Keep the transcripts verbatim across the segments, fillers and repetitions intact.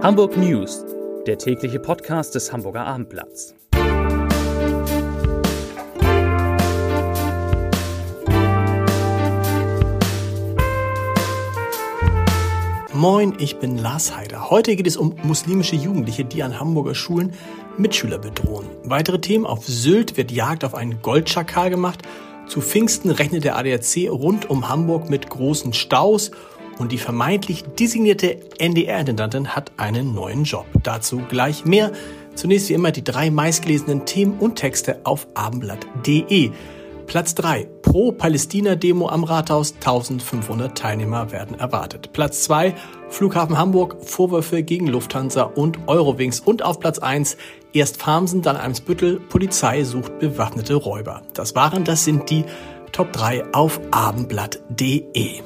Hamburg News, der tägliche Podcast des Hamburger Abendblatts. Moin, ich bin Lars Heider. Heute geht es um muslimische Jugendliche, die an Hamburger Schulen Mitschüler bedrohen. Weitere Themen: Auf Sylt wird Jagd auf einen Goldschakal gemacht. Zu Pfingsten rechnet der A D A C rund um Hamburg mit großen Staus. Und die vermeintlich designierte N D R-Intendantin hat einen neuen Job. Dazu gleich mehr. Zunächst wie immer die drei meistgelesenen Themen und Texte auf abendblatt punkt de. Platz drei. Pro-Palästina-Demo am Rathaus. eintausendfünfhundert Teilnehmer werden erwartet. Platz zwei. Flughafen Hamburg. Vorwürfe gegen Lufthansa und Eurowings. Und auf Platz eins. Erst Farmsen, dann Eimsbüttel. Polizei sucht bewaffnete Räuber. Das waren, das sind die Top drei auf abendblatt punkt de.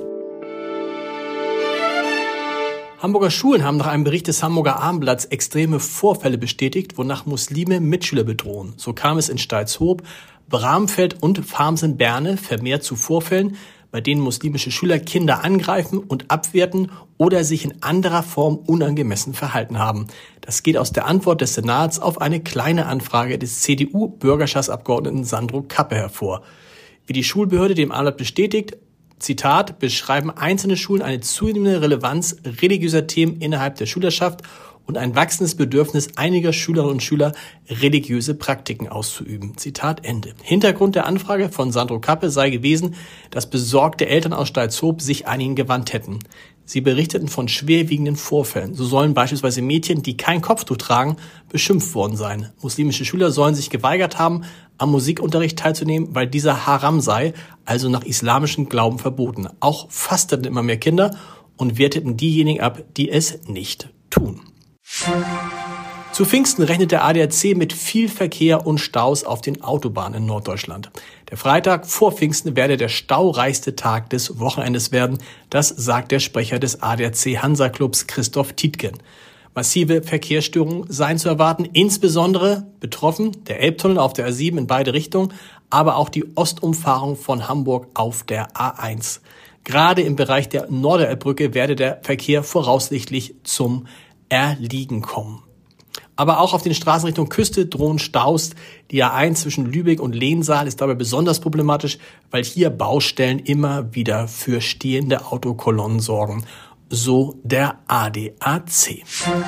Hamburger Schulen haben nach einem Bericht des Hamburger Abendblatts extreme Vorfälle bestätigt, wonach Muslime Mitschüler bedrohen. So kam es in Steilshoop, Bramfeld und Farmsen-Berne vermehrt zu Vorfällen, bei denen muslimische Schüler Kinder angreifen und abwerten oder sich in anderer Form unangemessen verhalten haben. Das geht aus der Antwort des Senats auf eine kleine Anfrage des C D U-Bürgerschaftsabgeordneten Sandro Kappe hervor. Wie die Schulbehörde dem Abendblatt bestätigt, Zitat, beschreiben einzelne Schulen eine zunehmende Relevanz religiöser Themen innerhalb der Schülerschaft und ein wachsendes Bedürfnis einiger Schülerinnen und Schüler, religiöse Praktiken auszuüben. Zitat Ende. Hintergrund der Anfrage von Sandro Kappe sei gewesen, dass besorgte Eltern aus Steilshoop sich an ihn gewandt hätten. Sie berichteten von schwerwiegenden Vorfällen. So sollen beispielsweise Mädchen, die kein Kopftuch tragen, beschimpft worden sein. Muslimische Schüler sollen sich geweigert haben, am Musikunterricht teilzunehmen, weil dieser Haram sei, also nach islamischem Glauben verboten. Auch fasteten immer mehr Kinder und werteten diejenigen ab, die es nicht tun. Zu Pfingsten rechnet der A D A C mit viel Verkehr und Staus auf den Autobahnen in Norddeutschland. Der Freitag vor Pfingsten werde der staureichste Tag des Wochenendes werden. Das sagt der Sprecher des A D A C Hansa-Clubs Christoph Tietgen. Massive Verkehrsstörungen seien zu erwarten, insbesondere betroffen der Elbtunnel auf der A sieben in beide Richtungen, aber auch die Ostumfahrung von Hamburg auf der A eins. Gerade im Bereich der Norderelbbrücke werde der Verkehr voraussichtlich zum Erliegen kommen. Aber auch auf den Straßen Richtung Küste drohen Staus. Die A eins zwischen Lübeck und Lehnsal ist dabei besonders problematisch, weil hier Baustellen immer wieder für stehende Autokolonnen sorgen. So der A D A C.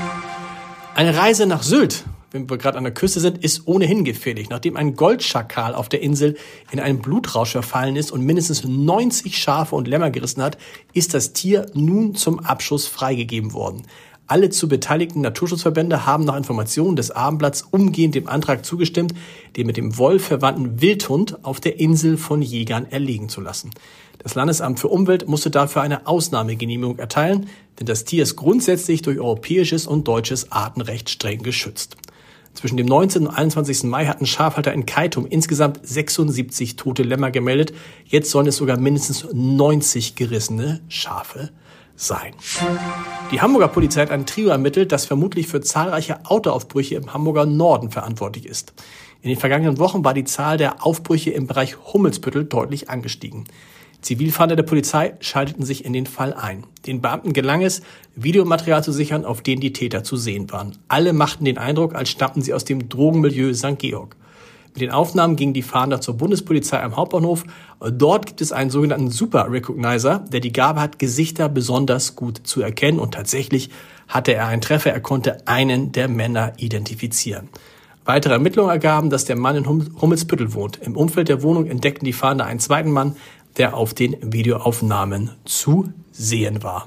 Eine Reise nach Sylt, wenn wir gerade an der Küste sind, ist ohnehin gefährlich. Nachdem ein Goldschakal auf der Insel in einen Blutrausch verfallen ist und mindestens neunzig Schafe und Lämmer gerissen hat, ist das Tier nun zum Abschuss freigegeben worden. Alle zu beteiligten Naturschutzverbände haben nach Informationen des Abendblatts umgehend dem Antrag zugestimmt, den mit dem Wolf verwandten Wildhund auf der Insel von Jägern erlegen zu lassen. Das Landesamt für Umwelt musste dafür eine Ausnahmegenehmigung erteilen, denn das Tier ist grundsätzlich durch europäisches und deutsches Artenrecht streng geschützt. Zwischen dem neunzehnten und einundzwanzigsten Mai hatten Schafhalter in Keitum insgesamt sechsundsiebzig tote Lämmer gemeldet. Jetzt sollen es sogar mindestens neunzig gerissene Schafe sein. Die Hamburger Polizei hat ein Trio ermittelt, das vermutlich für zahlreiche Autoaufbrüche im Hamburger Norden verantwortlich ist. In den vergangenen Wochen war die Zahl der Aufbrüche im Bereich Hummelsbüttel deutlich angestiegen. Zivilfahnder der Polizei schalteten sich in den Fall ein. Den Beamten gelang es, Videomaterial zu sichern, auf dem die Täter zu sehen waren. Alle machten den Eindruck, als stammten sie aus dem Drogenmilieu Sankt Georg. Mit den Aufnahmen gingen die Fahnder zur Bundespolizei am Hauptbahnhof. Dort gibt es einen sogenannten Super Recognizer, der die Gabe hat, Gesichter besonders gut zu erkennen. Und tatsächlich hatte er einen Treffer, er konnte einen der Männer identifizieren. Weitere Ermittlungen ergaben, dass der Mann in Hummelsbüttel wohnt. Im Umfeld der Wohnung entdeckten die Fahnder einen zweiten Mann, der auf den Videoaufnahmen zu sehen war.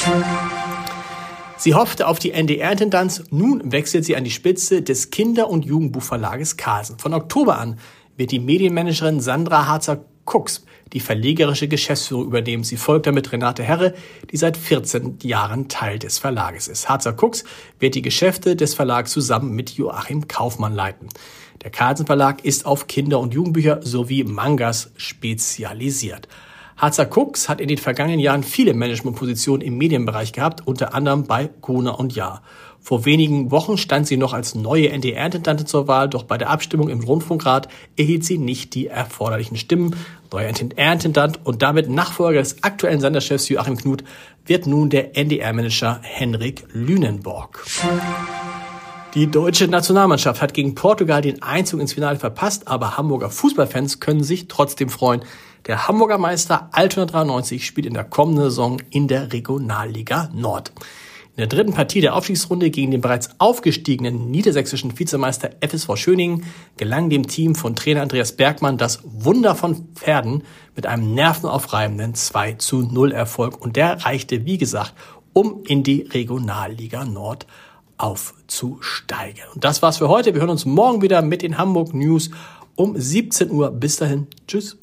Sie hoffte auf die N D R-Intendanz, nun wechselt sie an die Spitze des Kinder- und Jugendbuchverlages Carlsen. Von Oktober an wird die Medienmanagerin Sandra Harzer-Kux die verlegerische Geschäftsführung übernehmen. Sie folgt damit Renate Herre, die seit vierzehn Jahren Teil des Verlages ist. Harzer-Kux wird die Geschäfte des Verlags zusammen mit Joachim Kaufmann leiten. Der Carlsen Verlag ist auf Kinder- und Jugendbücher sowie Mangas spezialisiert. Harzer-Kux hat in den vergangenen Jahren viele Managementpositionen im Medienbereich gehabt, unter anderem bei Gruner und Jahr. Vor wenigen Wochen stand sie noch als neue N D R-Intendantin zur Wahl, doch bei der Abstimmung im Rundfunkrat erhielt sie nicht die erforderlichen Stimmen. Neuer N D R-Intendant und damit Nachfolger des aktuellen Senderchefs Joachim Knut wird nun der N D R-Manager Henrik Lünenborg. Die deutsche Nationalmannschaft hat gegen Portugal den Einzug ins Finale verpasst, aber Hamburger Fußballfans können sich trotzdem freuen. Der Hamburger Meister Altona dreiundneunzig spielt in der kommenden Saison in der Regionalliga Nord. In der dritten Partie der Aufstiegsrunde gegen den bereits aufgestiegenen niedersächsischen Vizemeister F S V Schöningen gelang dem Team von Trainer Andreas Bergmann das Wunder von Pferden mit einem nervenaufreibenden zwei zu null Erfolg. Und der reichte, wie gesagt, um in die Regionalliga Nord aufzusteigen. Und das war's für heute. Wir hören uns morgen wieder mit den Hamburg News um siebzehn Uhr. Bis dahin. Tschüss.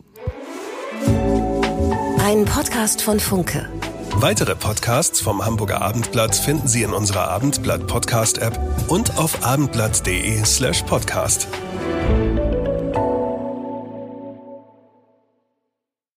Ein Podcast von Funke. Weitere Podcasts vom Hamburger Abendblatt finden Sie in unserer Abendblatt Podcast App und auf abendblatt punkt de slash podcast.